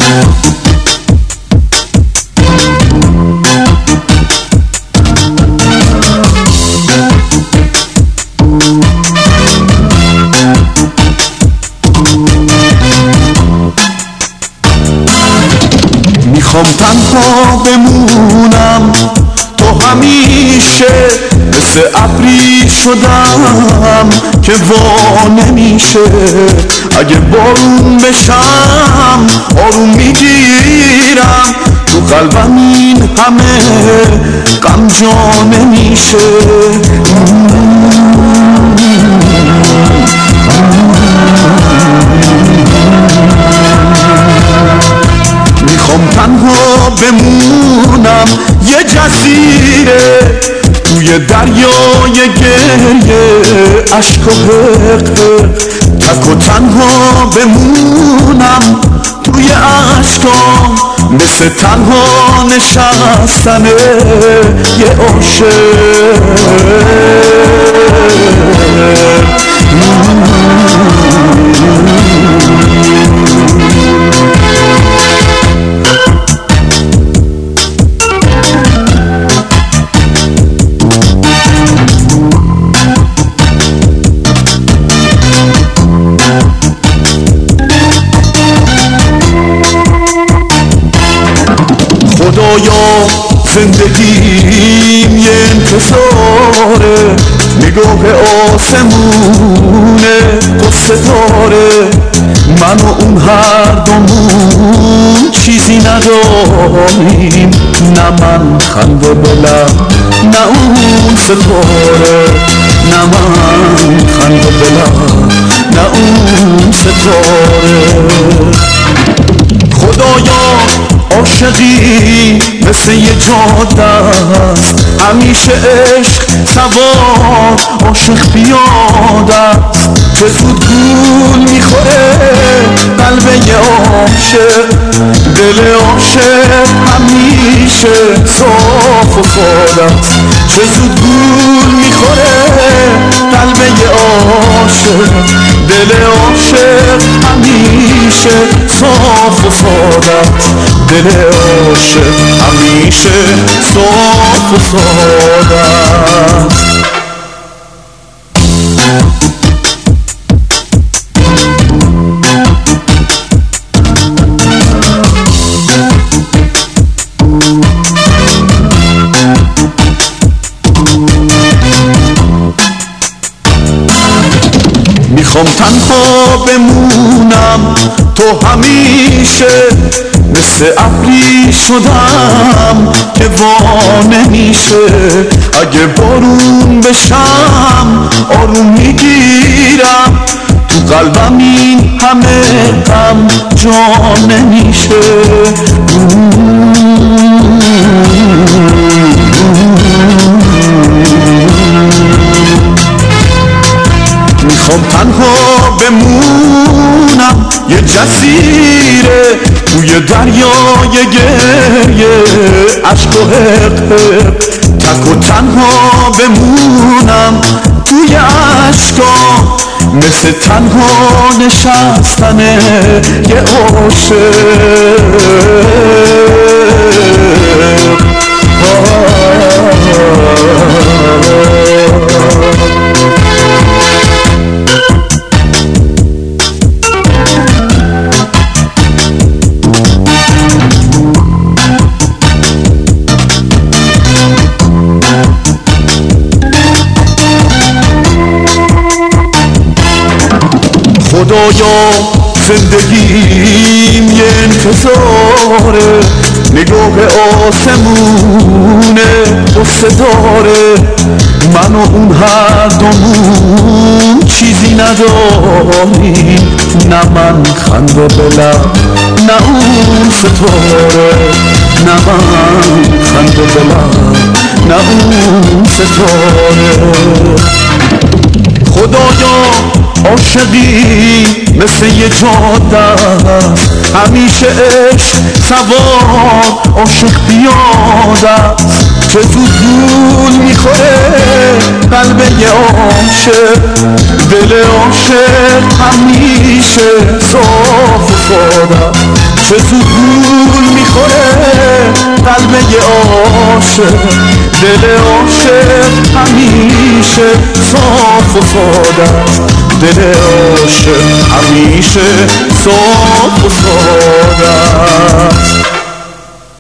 میخوام تنها بمونم، تو همیشه مثل ابری شدم که وا نمیشه. اگه بارون بشم آروم میگیرم، تو قلبم این همه غم جا نمیشه. میخوام تنها بمونم یه جزیره توی دریای گریه، عشق و حق تک و تنها بمونم توی عشقام، مثل تنها نشستن یه عاشق. خدایا زندگیم یه انتظاره، نگاه آسمونه قصه داره. من و اون هر دومون چیزی نداریم، نه من خنده بلم نه اون ستاره، نه من خنده بلم نه اون ستاره. خدایا عاشقی مثل یه جاده است، همیشه عشق سوار عاشق پیاده است. چه زود گول میخوره قلب یه عاشق، دل عاشق همیشه صاف و ساده است. چه زود گول میخوره قلب یه عاشق، دل عاشق همیشه صاف و ساده است. دل عاشق همیشه صاف و ساده است. میخوام تنها بمونم، تو همیشه مثل ابری شدم که وا نمیشه. اگه بارون بشم آروم میگیرم، تو قلبم این همه غم جا نمیشه. میخوام تنها بمونم یه جزیره توی دریای گریه، عشق و حق تک و تنها بمونم توی عشقام، مثل تنها نشستن یه عاشق. خدایا زندگیم یه انتظاره، نگاه آسمونه قصه داره. من و اون هر دومون چیزی نداریم، نه من خنده بلم نه اون ستاره، نه من خنده بلم نه اون ستاره. خدایا عاشقی مثل یه جاده است، همیشه عشق سوار عاشق پیاده است. چه زود گول میخوره قلب یه عاشق، دل عاشق همیشه صاف و ساده. چه زود گول میخوره قلبه عاشق، دل عاشق همیشه صاف و ساده است، دل عاشق همیشه صاف و ساده است.